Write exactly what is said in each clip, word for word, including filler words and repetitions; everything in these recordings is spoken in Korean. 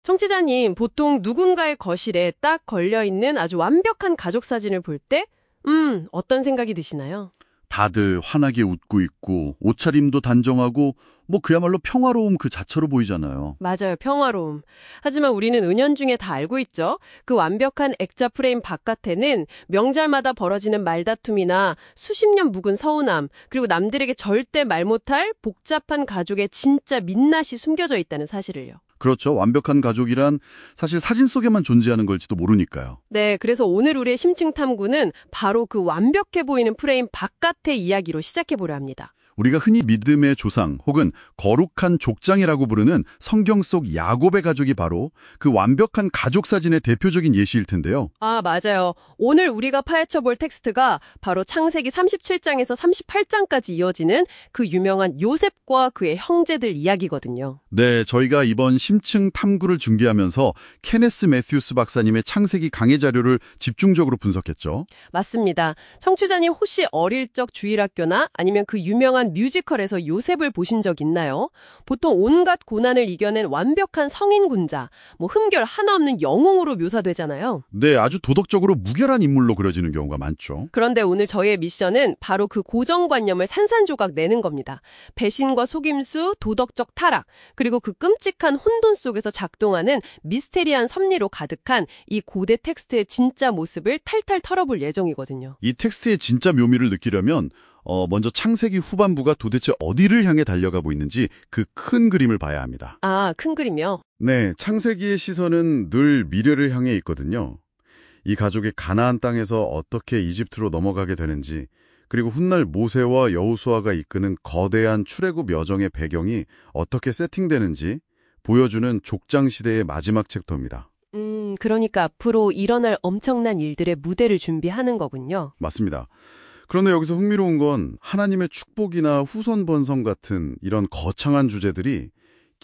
청취자님, 보통 누군가의 거실에 딱 걸려있는 아주 완벽한 가족 사진을 볼 때, 음, 어떤 생각이 드시나요? 다들 환하게 웃고 있고 옷차림도 단정하고 뭐 그야말로 평화로움 그 자체로 보이잖아요. 맞아요, 평화로움. 하지만 우리는 은연중에 다 알고 있죠. 그 완벽한 액자 프레임 바깥에는 명절마다 벌어지는 말다툼이나 수십 년 묵은 서운함, 그리고 남들에게 절대 말 못할 복잡한 가족의 진짜 민낯이 숨겨져 있다는 사실을요. 그렇죠. 완벽한 가족이란 사실 사진 속에만 존재하는 걸지도 모르니까요. 네, 그래서 오늘 우리의 심층 탐구는 바로 그 완벽해 보이는 프레임 바깥의 이야기로 시작해보려 합니다. 우리가 흔히 믿음의 조상 혹은 거룩한 족장이라고 부르는 성경 속 야곱의 가족이 바로 그 완벽한 가족 사진의 대표적인 예시일 텐데요. 아, 맞아요. 오늘 우리가 파헤쳐볼 텍스트가 바로 창세기 삼십칠 장에서 삼십팔 장까지 이어지는 그 유명한 요셉과 그의 형제들 이야기거든요. 네, 저희가 이번 심층 탐구를 중계하면서 케네스 매튜스 박사님의 창세기 강의 자료를 집중적으로 분석했죠. 맞습니다. 청취자님 혹시 어릴 적 주일학교나 아니면 그 유명한 뮤지컬에서 요셉을 보신 적 있나요? 보통 온갖 고난을 이겨낸 완벽한 성인군자, 뭐 흠결 하나 없는 영웅으로 묘사되잖아요. 네, 아주 도덕적으로 무결한 인물로 그려지는 경우가 많죠. 그런데 오늘 저희의 미션은 바로 그 고정관념을 산산조각 내는 겁니다. 배신과 속임수, 도덕적 타락, 그리고 그 끔찍한 혼돈 속에서 작동하는 미스테리한 섭리로 가득한 이 고대 텍스트의 진짜 모습을 탈탈 털어볼 예정이거든요. 이 텍스트의 진짜 묘미를 느끼려면 어, 먼저 창세기 후반부가 도대체 어디를 향해 달려가고 있는지 그 큰 그림을 봐야 합니다. 아, 큰 그림이요? 네, 창세기의 시선은 늘 미래를 향해 있거든요. 이 가족이 가나안 땅에서 어떻게 이집트로 넘어가게 되는지, 그리고 훗날 모세와 여호수아가 이끄는 거대한 출애굽 여정의 배경이 어떻게 세팅되는지 보여주는 족장 시대의 마지막 챕터입니다. 음, 그러니까 앞으로 일어날 엄청난 일들의 무대를 준비하는 거군요. 맞습니다. 그런데 여기서 흥미로운 건 하나님의 축복이나 후손 번성 같은 이런 거창한 주제들이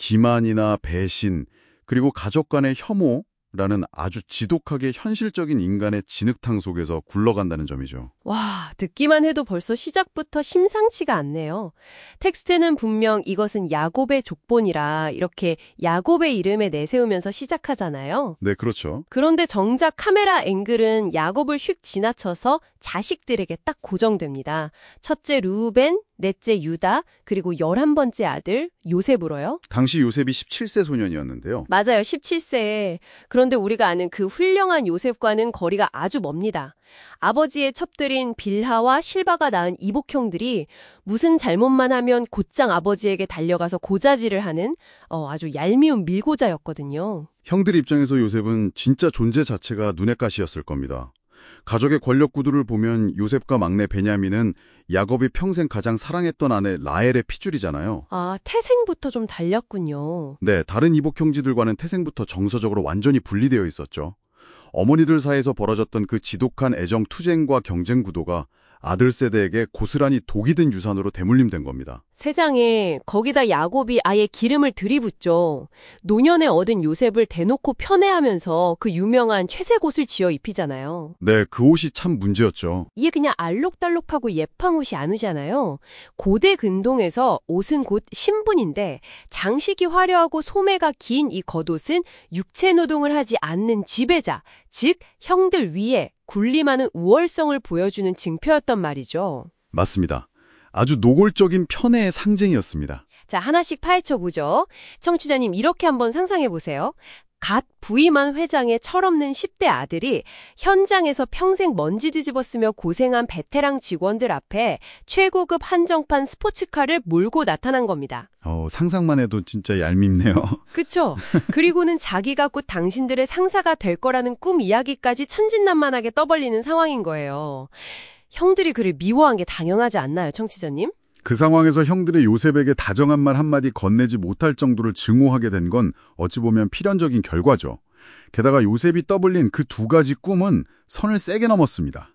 기만이나 배신, 그리고 가족 간의 혐오라는 아주 지독하게 현실적인 인간의 진흙탕 속에서 굴러간다는 점이죠. 와, 듣기만 해도 벌써 시작부터 심상치가 않네요. 텍스트는 분명 이것은 야곱의 족본이라 이렇게 야곱의 이름에 내세우면서 시작하잖아요. 네, 그렇죠. 그런데 정작 카메라 앵글은 야곱을 휙 지나쳐서 자식들에게 딱 고정됩니다. 첫째 루벤, 넷째 유다, 그리고 열한 번째 아들 요셉으로요. 당시 요셉이 십칠 세 소년이었는데요. 맞아요, 십칠 세. 그런데 우리가 아는 그 훌륭한 요셉과는 거리가 아주 멉니다. 아버지의 첩들인 빌하와 실바가 낳은 이복형들이 무슨 잘못만 하면 곧장 아버지에게 달려가서 고자질을 하는 어, 아주 얄미운 밀고자였거든요. 형들 입장에서 요셉은 진짜 존재 자체가 눈의 가시였을 겁니다. 가족의 권력 구도를 보면 요셉과 막내 베냐민은 야곱이 평생 가장 사랑했던 아내 라헬의 핏줄이잖아요. 아, 태생부터 좀 달렸군요. 네, 다른 이복 형제들과는 태생부터 정서적으로 완전히 분리되어 있었죠. 어머니들 사이에서 벌어졌던 그 지독한 애정 투쟁과 경쟁 구도가 아들 세대에게 고스란히 독이 든 유산으로 대물림된 겁니다. 세상에 거기다 야곱이 아예 기름을 들이붓죠. 노년에 얻은 요셉을 대놓고 편애하면서 그 유명한 채색 옷을 지어 입히잖아요. 네, 그 옷이 참 문제였죠. 이게 그냥 알록달록하고 예쁜 옷이 아니잖아요. 고대 근동에서 옷은 곧 신분인데 장식이 화려하고 소매가 긴 이 겉옷은 육체 노동을 하지 않는 지배자, 즉 형들 위에 군림하는 우월성을 보여주는 증표였단 말이죠. 맞습니다. 아주 노골적인 편애의 상징이었습니다. 자, 하나씩 파헤쳐보죠. 청취자님, 이렇게 한번 상상해보세요. 갓 부임한 회장의 철없는 십 대 아들이 현장에서 평생 먼지 뒤집어쓰며 고생한 베테랑 직원들 앞에 최고급 한정판 스포츠카를 몰고 나타난 겁니다. 어, 상상만 해도 진짜 얄밉네요. 그쵸? 그리고는 자기가 곧 당신들의 상사가 될 거라는 꿈 이야기까지 천진난만하게 떠벌리는 상황인 거예요. 형들이 그를 미워한 게 당연하지 않나요, 청취자님? 그 상황에서 형들의 요셉에게 다정한 말 한마디 건네지 못할 정도를 증오하게 된 건 어찌 보면 필연적인 결과죠. 게다가 요셉이 떠벌린 그 두 가지 꿈은 선을 세게 넘었습니다.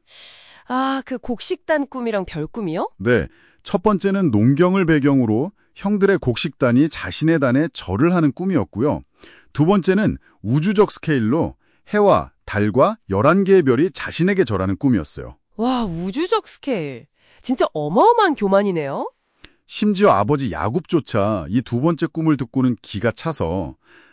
아, 그 곡식단 꿈이랑 별꿈이요? 네, 첫 번째는 농경을 배경으로 형들의 곡식단이 자신의 단에 절을 하는 꿈이었고요. 두 번째는 우주적 스케일로 해와 달과 열한 개의 별이 자신에게 절하는 꿈이었어요. 와, 우주적 스케일. 진짜 어마어마한 교만이네요. 심지어 아버지 야곱조차 이 두 번째 꿈을 듣고는 기가 차서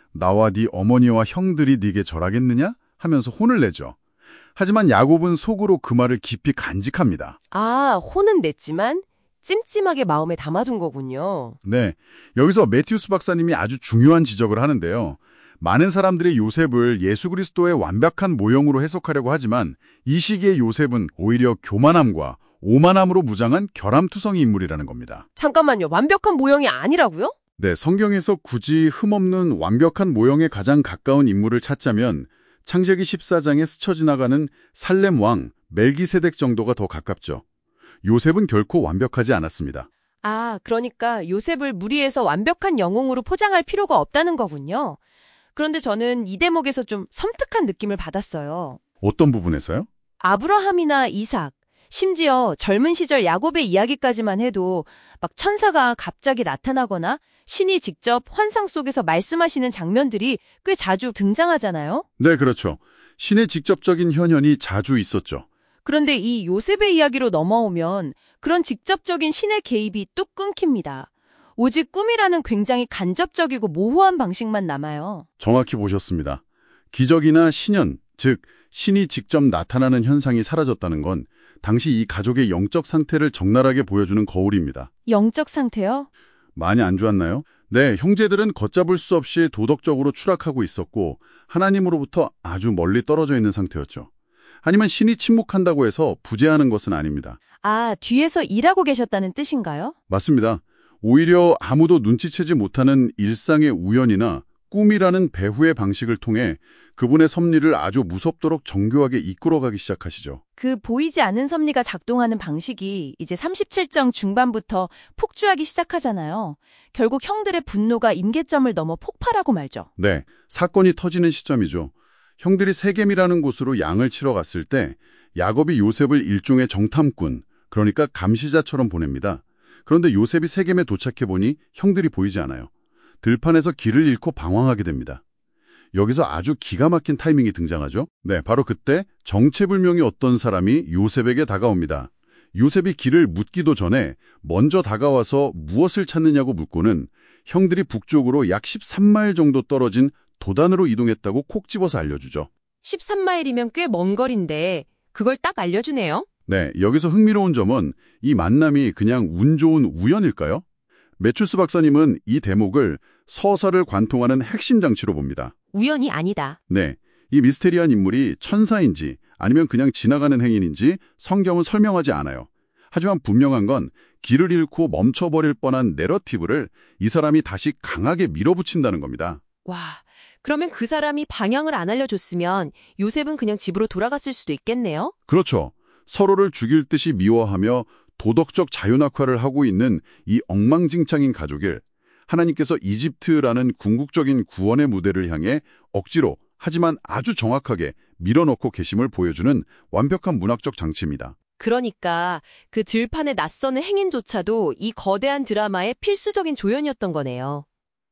나와 네 어머니와 형들이 네게 절하겠느냐? 하면서 혼을 내죠. 하지만 야곱은 속으로 그 말을 깊이 간직합니다. 아, 혼은 냈지만 찜찜하게 마음에 담아둔 거군요. 네, 여기서 매튜스 박사님이 아주 중요한 지적을 하는데요. 많은 사람들이 요셉을 예수 그리스도의 완벽한 모형으로 해석하려고 하지만 이 시기의 요셉은 오히려 교만함과 오만함으로 무장한 결함투성이 인물이라는 겁니다. 잠깐만요. 완벽한 모형이 아니라고요? 네, 성경에서 굳이 흠없는 완벽한 모형에 가장 가까운 인물을 찾자면 창세기 십사 장에 스쳐 지나가는 살렘 왕 멜기세덱 정도가 더 가깝죠. 요셉은 결코 완벽하지 않았습니다. 아, 그러니까 요셉을 무리해서 완벽한 영웅으로 포장할 필요가 없다는 거군요. 그런데 저는 이 대목에서 좀 섬뜩한 느낌을 받았어요. 어떤 부분에서요? 아브라함이나 이삭, 심지어 젊은 시절 야곱의 이야기까지만 해도 막 천사가 갑자기 나타나거나 신이 직접 환상 속에서 말씀하시는 장면들이 꽤 자주 등장하잖아요. 네, 그렇죠. 신의 직접적인 현현이 자주 있었죠. 그런데 이 요셉의 이야기로 넘어오면 그런 직접적인 신의 개입이 뚝 끊깁니다. 오직 꿈이라는 굉장히 간접적이고 모호한 방식만 남아요. 정확히 보셨습니다. 기적이나 신현, 즉 신이 직접 나타나는 현상이 사라졌다는 건 당시 이 가족의 영적 상태를 적나라하게 보여주는 거울입니다. 영적 상태요? 많이 안 좋았나요? 네, 형제들은 걷잡을 수 없이 도덕적으로 추락하고 있었고 하나님으로부터 아주 멀리 떨어져 있는 상태였죠. 하지만 신이 침묵한다고 해서 부재하는 것은 아닙니다. 아, 뒤에서 일하고 계셨다는 뜻인가요? 맞습니다. 오히려 아무도 눈치채지 못하는 일상의 우연이나 꿈이라는 배후의 방식을 통해 그분의 섭리를 아주 무섭도록 정교하게 이끌어가기 시작하시죠. 그 보이지 않는 섭리가 작동하는 방식이 이제 삼십칠 장 중반부터 폭주하기 시작하잖아요. 결국 형들의 분노가 임계점을 넘어 폭발하고 말죠. 네, 사건이 터지는 시점이죠. 형들이 세겜이라는 곳으로 양을 치러 갔을 때 야곱이 요셉을 일종의 정탐꾼, 그러니까 감시자처럼 보냅니다. 그런데 요셉이 세겜에 도착해보니 형들이 보이지 않아요. 들판에서 길을 잃고 방황하게 됩니다. 여기서 아주 기가 막힌 타이밍이 등장하죠. 네, 바로 그때 정체불명의 어떤 사람이 요셉에게 다가옵니다. 요셉이 길을 묻기도 전에 먼저 다가와서 무엇을 찾느냐고 묻고는 형들이 북쪽으로 약 십삼 마일 정도 떨어진 도단으로 이동했다고 콕 집어서 알려주죠. 십삼 마일이면 꽤 먼 거리인데 그걸 딱 알려주네요. 네, 여기서 흥미로운 점은 이 만남이 그냥 운 좋은 우연일까요? 매추스 박사님은 이 대목을 서사를 관통하는 핵심 장치로 봅니다. 우연이 아니다. 네, 이 미스테리한 인물이 천사인지 아니면 그냥 지나가는 행인인지 성경은 설명하지 않아요. 하지만 분명한 건 길을 잃고 멈춰버릴 뻔한 내러티브를 이 사람이 다시 강하게 밀어붙인다는 겁니다. 와, 그러면 그 사람이 방향을 안 알려줬으면 요셉은 그냥 집으로 돌아갔을 수도 있겠네요? 그렇죠. 서로를 죽일 듯이 미워하며 도덕적 자유낙화를 하고 있는 이 엉망진창인 가족을 하나님께서 이집트라는 궁극적인 구원의 무대를 향해 억지로 하지만 아주 정확하게 밀어넣고 계심을 보여주는 완벽한 문학적 장치입니다. 그러니까 그 들판의 낯서는 행인조차도 이 거대한 드라마의 필수적인 조연이었던 거네요.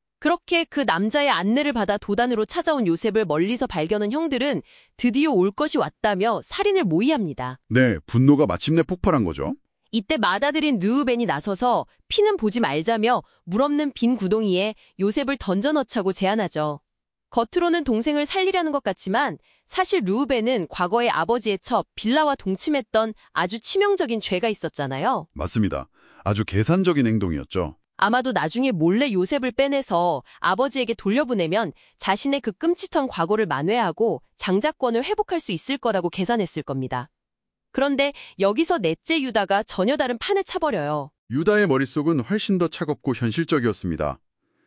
그렇게 그 남자의 안내를 받아 도단으로 찾아온 요셉을 멀리서 발견한 형들은 드디어 올 것이 왔다며 살인을 모의합니다. 네, 분노가 마침내 폭발한 거죠. 이때 맏아들인 르우벤이 나서서 피는 보지 말자며 물 없는 빈 구덩이에 요셉을 던져넣자고 제안하죠. 겉으로는 동생을 살리려는 것 같지만 사실 르우벤은 과거에 아버지의 첩 빌라와 동침했던 아주 치명적인 죄가 있었잖아요. 맞습니다. 아주 계산적인 행동이었죠. 아마도 나중에 몰래 요셉을 빼내서 아버지에게 돌려보내면 자신의 그 끔찍한 과거를 만회하고 장자권을 회복할 수 있을 거라고 계산했을 겁니다. 그런데 여기서 넷째 유다가 전혀 다른 판을 차버려요. 유다의 머릿속은 훨씬 더 차갑고 현실적이었습니다.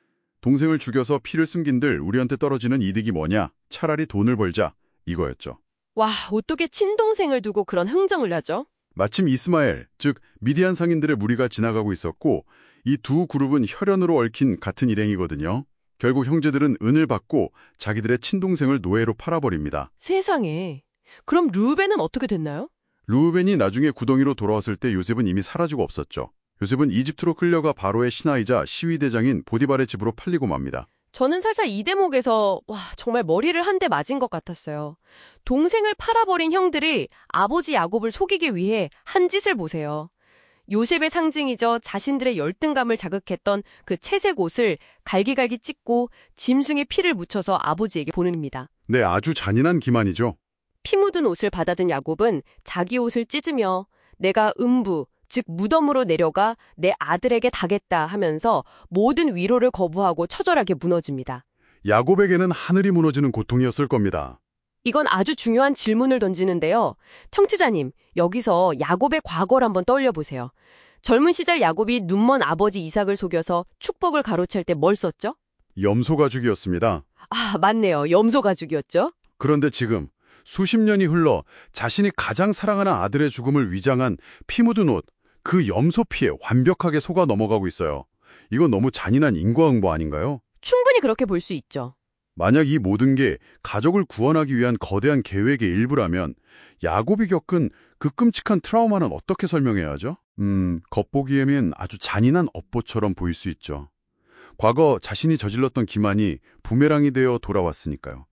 동생을 죽여서 피를 숨긴들 우리한테 떨어지는 이득이 뭐냐? 차라리 돈을 벌자. 이거였죠. 와, 어떻게 친동생을 두고 그런 흥정을 하죠? 마침 이스마엘, 즉 미디안 상인들의 무리가 지나가고 있었고 이 두 그룹은 혈연으로 얽힌 같은 일행이거든요. 결국 형제들은 은을 받고 자기들의 친동생을 노예로 팔아버립니다. 세상에. 그럼 르우벤은 어떻게 됐나요? 르우벤이 나중에 구덩이로 돌아왔을 때 요셉은 이미 사라지고 없었죠. 요셉은 이집트로 끌려가 바로의 신하이자 시위대장인 보디발의 집으로 팔리고 맙니다. 저는 살짝 이 대목에서 와 정말 머리를 한 대 맞은 것 같았어요. 동생을 팔아버린 형들이 아버지 야곱을 속이기 위해 한 짓을 보세요. 요셉의 상징이죠. 자신들의 열등감을 자극했던 그 채색 옷을 갈기갈기 찢고 짐승의 피를 묻혀서 아버지에게 보냅니다. 네, 아주 잔인한 기만이죠. 피 묻은 옷을 받아든 야곱은 자기 옷을 찢으며 내가 음부, 즉 무덤으로 내려가 내 아들에게 다겠다 하면서 모든 위로를 거부하고 처절하게 무너집니다. 야곱에게는 하늘이 무너지는 고통이었을 겁니다. 이건 아주 중요한 질문을 던지는데요. 청취자님, 여기서 야곱의 과거를 한번 떠올려보세요. 젊은 시절 야곱이 눈먼 아버지 이삭을 속여서 축복을 가로챌 때 뭘 썼죠? 염소 가죽이었습니다. 아, 맞네요. 염소 가죽이었죠? 그런데 지금 수십 년이 흘러 자신이 가장 사랑하는 아들의 죽음을 위장한 피 묻은 옷, 그 염소 피에 완벽하게 속아 넘어가고 있어요. 이건 너무 잔인한 인과응보 아닌가요? 충분히 그렇게 볼 수 있죠. 만약 이 모든 게 가족을 구원하기 위한 거대한 계획의 일부라면 야곱이 겪은 그 끔찍한 트라우마는 어떻게 설명해야 하죠? 음, 겉보기에는 아주 잔인한 업보처럼 보일 수 있죠. 과거 자신이 저질렀던 기만이 부메랑이 되어 돌아왔으니까요.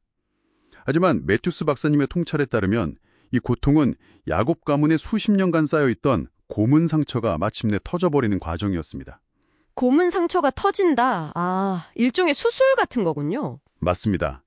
하지만 매튜스 박사님의 통찰에 따르면 이 고통은 야곱 가문에 수십 년간 쌓여있던 고문 상처가 마침내 터져버리는 과정이었습니다. 고문 상처가 터진다. 아, 일종의 수술 같은 거군요. 맞습니다.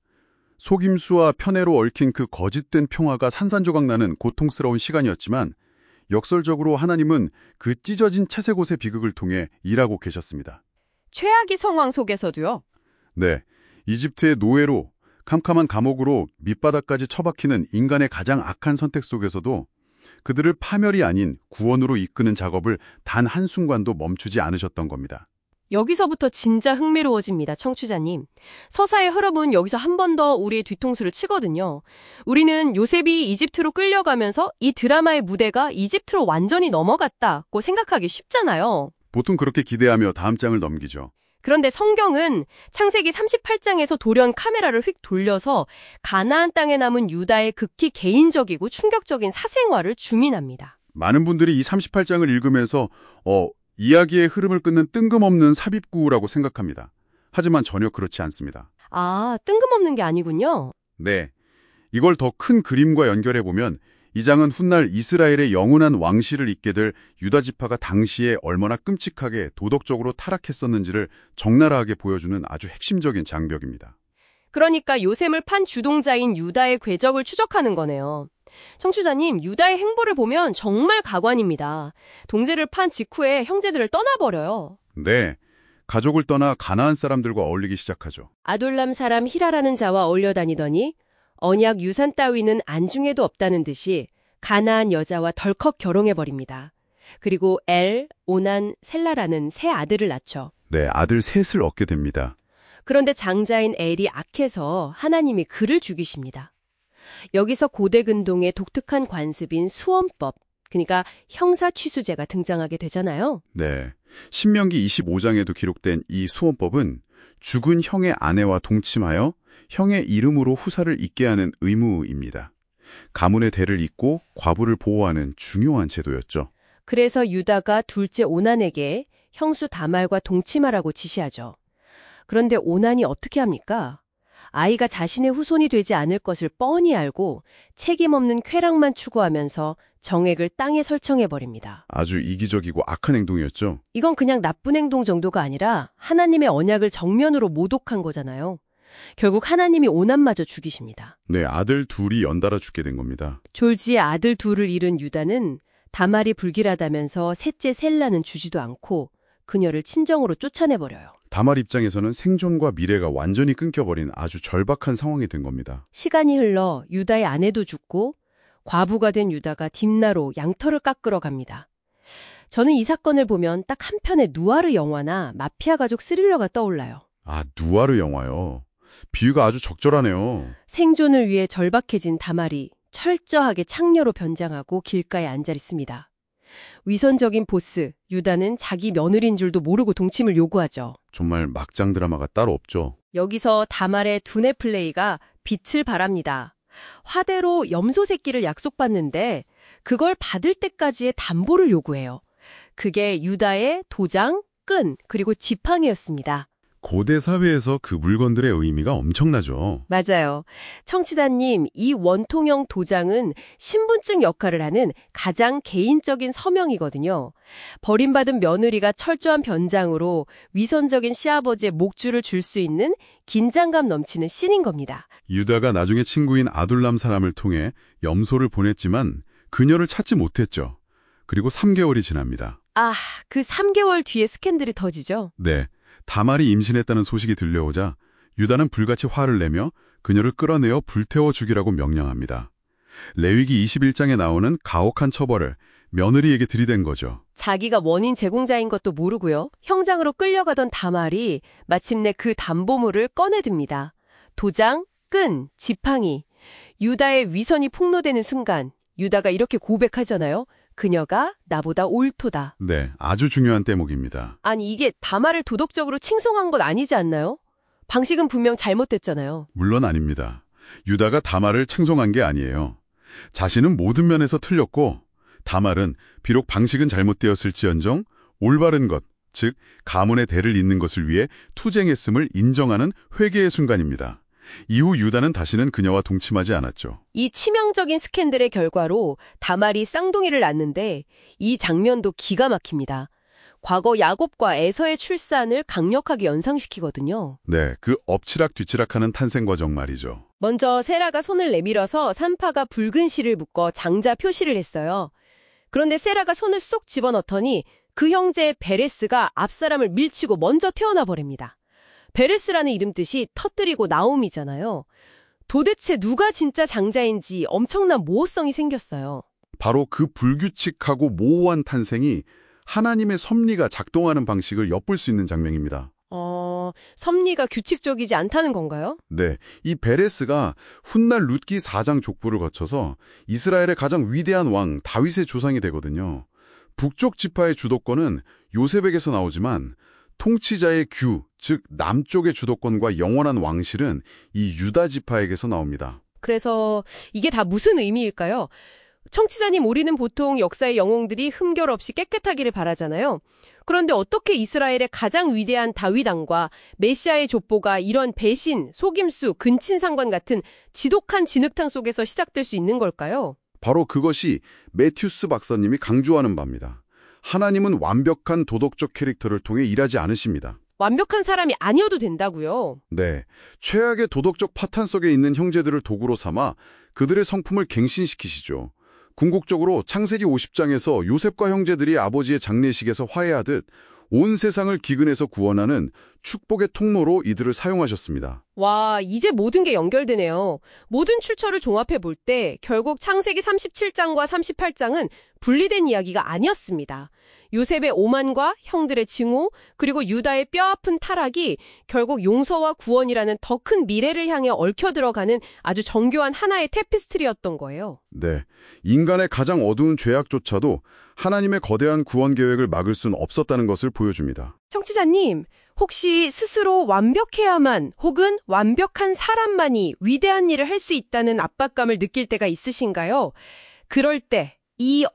속임수와 편애로 얽힌 그 거짓된 평화가 산산조각 나는 고통스러운 시간이었지만 역설적으로 하나님은 그 찢어진 채색 옷의 비극을 통해 일하고 계셨습니다. 최악의 상황 속에서도요? 네, 이집트의 노예로 캄캄한 감옥으로 밑바닥까지 처박히는 인간의 가장 악한 선택 속에서도 그들을 파멸이 아닌 구원으로 이끄는 작업을 단 한순간도 멈추지 않으셨던 겁니다. 여기서부터 진짜 흥미로워집니다, 청취자님. 서사의 흐름은 여기서 한 번 더 우리의 뒤통수를 치거든요. 우리는 요셉이 이집트로 끌려가면서 이 드라마의 무대가 이집트로 완전히 넘어갔다고 생각하기 쉽잖아요. 보통 그렇게 기대하며 다음 장을 넘기죠. 그런데 성경은 창세기 삼십팔 장에서 돌연 카메라를 휙 돌려서 가나안 땅에 남은 유다의 극히 개인적이고 충격적인 사생활을 주민합니다. 많은 분들이 이 삼십팔 장을 읽으면서 어, 이야기의 흐름을 끊는 뜬금없는 삽입구라고 생각합니다. 하지만 전혀 그렇지 않습니다. 아, 뜬금없는 게 아니군요. 네, 이걸 더 큰 그림과 연결해보면 이 장은 훗날 이스라엘의 영원한 왕실을 잇게 될 유다 지파가 당시에 얼마나 끔찍하게 도덕적으로 타락했었는지를 적나라하게 보여주는 아주 핵심적인 장벽입니다. 그러니까 요셉을 판 주동자인 유다의 궤적을 추적하는 거네요. 청취자님, 유다의 행보를 보면 정말 가관입니다. 동생을 판 직후에 형제들을 떠나버려요. 네, 가족을 떠나 가나안 사람들과 어울리기 시작하죠. 아둘람 사람 히라라는 자와 어울려 다니더니 언약 유산 따위는 안중에도 없다는 듯이 가나안 여자와 덜컥 결혼해버립니다. 그리고 엘, 오난, 셀라라는 세 아들을 낳죠. 네, 아들 셋을 얻게 됩니다. 그런데 장자인 엘이 악해서 하나님이 그를 죽이십니다. 여기서 고대 근동의 독특한 관습인 수원법, 그러니까 형사취수제가 등장하게 되잖아요. 네, 신명기 이십오 장에도 기록된 이 수원법은 죽은 형의 아내와 동침하여 형의 이름으로 후사를 잇게 하는 의무입니다. 가문의 대를 잇고 과부를 보호하는 중요한 제도였죠. 그래서 유다가 둘째 오난에게 형수 다말과 동침하라고 지시하죠. 그런데 오난이 어떻게 합니까? 아이가 자신의 후손이 되지 않을 것을 뻔히 알고 책임 없는 쾌락만 추구하면서 정액을 땅에 설정해버립니다. 아주 이기적이고 악한 행동이었죠. 이건 그냥 나쁜 행동 정도가 아니라 하나님의 언약을 정면으로 모독한 거잖아요. 결국 하나님이 오난마저 죽이십니다. 네, 아들 둘이 연달아 죽게 된 겁니다. 졸지에 아들 둘을 잃은 유다는 다말이 불길하다면서 셋째 셀라는 주지도 않고 그녀를 친정으로 쫓아내버려요. 다말 입장에서는 생존과 미래가 완전히 끊겨버린 아주 절박한 상황이 된 겁니다. 시간이 흘러 유다의 아내도 죽고 과부가 된 유다가 딥나로 양털을 깎으러 갑니다. 저는 이 사건을 보면 딱 한 편의 누아르 영화나 마피아 가족 스릴러가 떠올라요. 아, 누아르 영화요. 비유가 아주 적절하네요. 생존을 위해 절박해진 다말이 철저하게 창녀로 변장하고 길가에 앉아 있습니다. 위선적인 보스, 유다는 자기 며느리인 줄도 모르고 동침을 요구하죠. 정말 막장 드라마가 따로 없죠. 여기서 다말의 두뇌 플레이가 빛을 발합니다. 화대로 염소 새끼를 약속받는데 그걸 받을 때까지의 담보를 요구해요. 그게 유다의 도장, 끈, 그리고 지팡이였습니다. 고대 사회에서 그 물건들의 의미가 엄청나죠. 맞아요. 청취자님, 이 원통형 도장은 신분증 역할을 하는 가장 개인적인 서명이거든요. 버림받은 며느리가 철저한 변장으로 위선적인 시아버지의 목줄을 줄 수 있는 긴장감 넘치는 씬인 겁니다. 유다가 나중에 친구인 아둘람 사람을 통해 염소를 보냈지만 그녀를 찾지 못했죠. 그리고 삼 개월이 지납니다. 아, 그 삼 개월 뒤에 스캔들이 터지죠? 네, 다말이 임신했다는 소식이 들려오자 유다는 불같이 화를 내며 그녀를 끌어내어 불태워 죽이라고 명령합니다. 레위기 이십일 장에 나오는 가혹한 처벌을 며느리에게 들이댄 거죠. 자기가 원인 제공자인 것도 모르고요. 형장으로 끌려가던 다말이 마침내 그 담보물을 꺼내듭니다. 도장, 끈, 지팡이. 유다의 위선이 폭로되는 순간 유다가 이렇게 고백하잖아요. 그녀가 나보다 옳도다. 네, 아주 중요한 대목입니다. 아니 이게 다말을 도덕적으로 칭송한 건 아니지 않나요? 방식은 분명 잘못됐잖아요. 물론 아닙니다. 유다가 다말을称颂한 게 아니에요. 자신은 모든 면에서 틀렸고 다말은 비록 방식은 잘못되었을지언정 올바른 것, 즉 가문의 대를 잇는 것을 위해 투쟁했음을 인정하는 회개의 순간입니다. 이후 유다는 다시는 그녀와 동침하지 않았죠. 이 치명적인 스캔들의 결과로 다말이 쌍둥이를 낳는데 이 장면도 기가 막힙니다. 과거 야곱과 에서의 출산을 강력하게 연상시키거든요. 네, 그 엎치락뒤치락하는 탄생 과정 말이죠. 먼저 세라가 손을 내밀어서 산파가 붉은 실을 묶어 장자 표시를 했어요. 그런데 세라가 손을 쏙 집어넣더니 그 형제 베레스가 앞사람을 밀치고 먼저 태어나 버립니다. 베레스라는 이름 뜻이 터뜨리고 나옴이잖아요. 도대체 누가 진짜 장자인지 엄청난 모호성이 생겼어요. 바로 그 불규칙하고 모호한 탄생이 하나님의 섭리가 작동하는 방식을 엿볼 수 있는 장면입니다. 어, 섭리가 규칙적이지 않다는 건가요? 네, 이 베레스가 훗날 룻기 사 장 족보를 거쳐서 이스라엘의 가장 위대한 왕 다윗의 조상이 되거든요. 북쪽 지파의 주도권은 요셉에게서 나오지만 통치자의 규, 즉 남쪽의 주도권과 영원한 왕실은 이 유다 지파에게서 나옵니다. 그래서 이게 다 무슨 의미일까요? 청취자님, 우리는 보통 역사의 영웅들이 흠결 없이 깨끗하기를 바라잖아요. 그런데 어떻게 이스라엘의 가장 위대한 다윗 왕과 메시아의 족보가 이런 배신, 속임수, 근친상관 같은 지독한 진흙탕 속에서 시작될 수 있는 걸까요? 바로 그것이 매튜스 박사님이 강조하는 바입니다. 하나님은 완벽한 도덕적 캐릭터를 통해 일하지 않으십니다. 완벽한 사람이 아니어도 된다고요? 네, 최악의 도덕적 파탄 속에 있는 형제들을 도구로 삼아 그들의 성품을 갱신시키시죠. 궁극적으로 창세기 오십 장에서 요셉과 형제들이 아버지의 장례식에서 화해하듯 온 세상을 기근에서 구원하는 축복의 통로로 이들을 사용하셨습니다. 와, 이제 모든 게 연결되네요. 모든 출처를 종합해 볼 때 결국 창세기 삼십칠 장과 삼십팔 장은 분리된 이야기가 아니었습니다. 요셉의 오만과 형들의 증오, 그리고 유다의 뼈아픈 타락이 결국 용서와 구원이라는 더 큰 미래를 향해 얽혀 들어가는 아주 정교한 하나의 테피스트리였던 거예요. 네, 인간의 가장 어두운 죄악조차도 하나님의 거대한 구원 계획을 막을 순 없었다는 것을 보여줍니다. 청취자님, 혹시 스스로 완벽해야만 혹은 완벽한 사람만이 위대한 일을 할 수 있다는 압박감을 느낄 때가 있으신가요? 그럴 때 이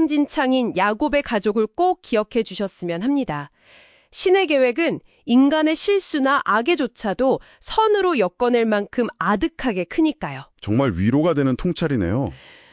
억만진창인 야곱의 가족을 꼭 기억해 주셨으면 합니다. 신의 계획은 인간의 실수나 악에조차도 선으로 엮어낼 만큼 아득하게 크니까요. 정말 위로가 되는 통찰이네요.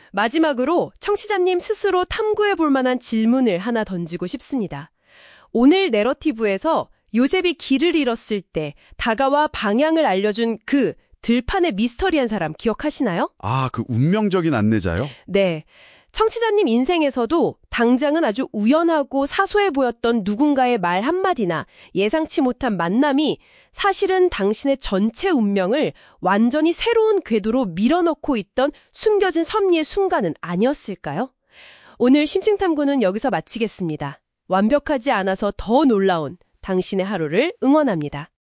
마지막으로 청취자님 스스로 탐구해 볼 만한 질문을 하나 던지고 싶습니다. 오늘 내러티브에서 요셉이 길을 잃었을 때 다가와 방향을 알려준 그 들판의 미스터리한 사람 기억하시나요? 아, 그 운명적인 안내자요? 네. 청취자님 인생에서도 당장은 아주 우연하고 사소해 보였던 누군가의 말 한마디나 예상치 못한 만남이 사실은 당신의 전체 운명을 완전히 새로운 궤도로 밀어넣고 있던 숨겨진 섭리의 순간은 아니었을까요? 오늘 심층탐구는 여기서 마치겠습니다. 완벽하지 않아서 더 놀라운 당신의 하루를 응원합니다.